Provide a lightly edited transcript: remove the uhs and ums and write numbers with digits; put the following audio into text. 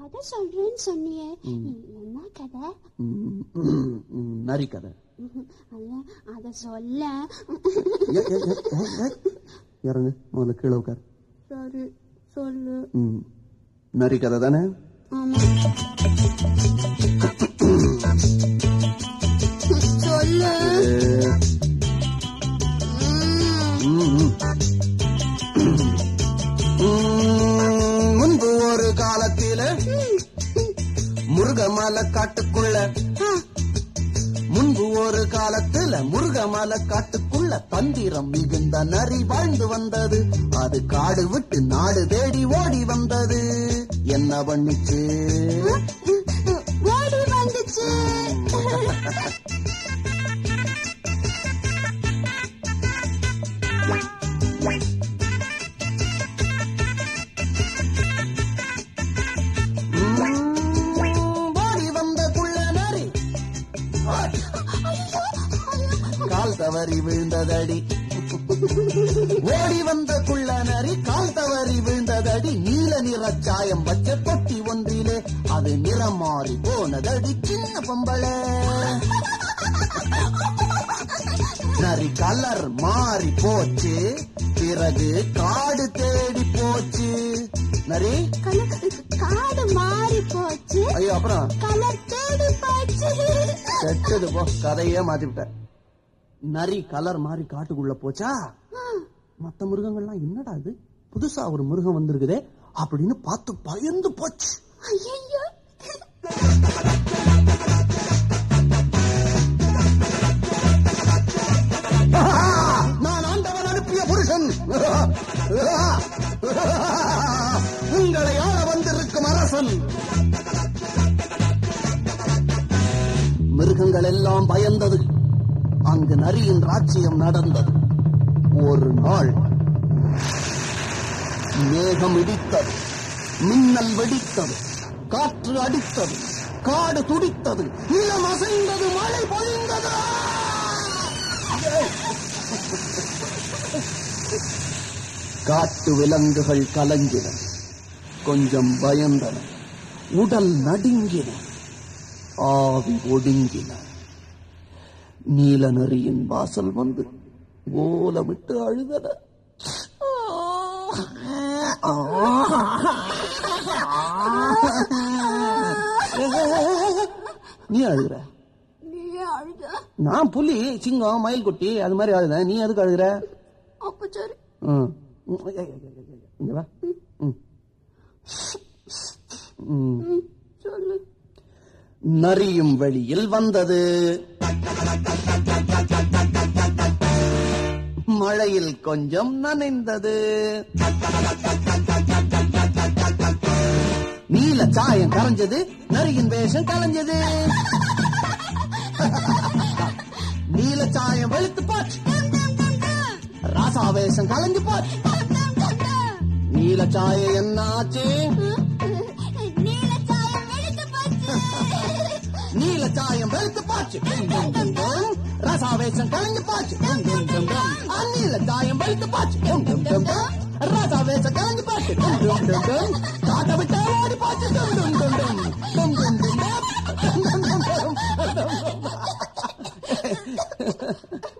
கதை சொல்றேன்னு சொன்னியே, என்ன கதை? நரி கதை. அத சொல்ல. இறங்கு, முதல்ல கீழே உட்கார். சரி சொல்லு. நரி கதை தானே? ஆமா சொல்லு. முன்பு ஒரு காலத்தில முருகமலை காட்டுக்குள்ள, முன்பு ஒரு காலத்துல முருகமலை காட்டுக்குள்ள தந்திரம் மிகுந்த நரி வாழ்ந்து வந்தது. அது காடு விட்டு நாடு தேடி ஓடி வந்தது. என்ன பண்ணிச்சு? ஓடி வந்துச்சு. கால் தவறி விழுந்ததடி. ஓடி வந்த குள்ள நரி கால் தவறி விழுந்ததடி. நீல நிற சாயம் வச்ச தொட்டி ஒன்றிலே அது நிறம் மாறி போனதடி. சின்ன பொம்பளை நரி கலர் மாறி போச்சு. பிறகு காடு தேடி போச்சு. நரி காடு மாறி போச்சு. ஐயோ, அப்புறம் கலர் தேடி போச்சு. கெட்டது போ, கதையே மாத்திவிட்ட. நரி கலர் மாறி காட்டுக்குள்ள போச்சா? மத்த மிருகங்கள்லாம் என்னடா இது, புதுசா ஒரு மிருகம் வந்திருக்குதே அப்படின்னு பார்த்து பயந்து போச்சு. ஐயோ, நான் ஆண்டவன் அனுப்பிய புருஷன், உங்களை ஆள வந்திருக்கும் அரசன். மிருகங்கள் எல்லாம் பயந்தது. அங்கு நரியின் ராஜ்யம் நடந்தது. ஒரு நாள் மேகம் இடித்தது, மின்னல் வெடித்தது, காற்று அடித்தது, காடு துடித்தது, நிலம் அசைந்தது, மழை பொழிந்தது. காட்டு விலங்குகள் கலங்கின, கொஞ்சம் பயந்தன, உடல் நடுங்கின, ஆவி ஒடுங்கின. நீல நரியின் வாசல் வந்து ஓலமிட்டு அழுதன. நீ அழுகிற? நான் புலி, சிங்கம், மயில் குட்டி அது மாதிரி அழுத. நீ எதுக்கு அழுகிற? அப்ப சரி. இங்க வா. சொல்லு. நரியும் வெளியில் வந்தது. மழையில் கொஞ்சம் நனைந்தது. நீல சாயம் கரைஞ்சது, நரியின் வேஷம் கலைஞ்சது. நீல சாயம் வெளுத்து போச்சு, ராசா வேஷம் கலைஞ்சு போச்சு. நீல சாயம் என்ன ஆச்சு? நீல சாயம் வெளுத்து போச்சு, ரசாவேசம் கலந்து போச்சு. நீல சாயம் வெளுத்து போச்சு, ரசாவேசம் கலந்து போச்சு. காட்ட விட்டு ஓடி போச்சு.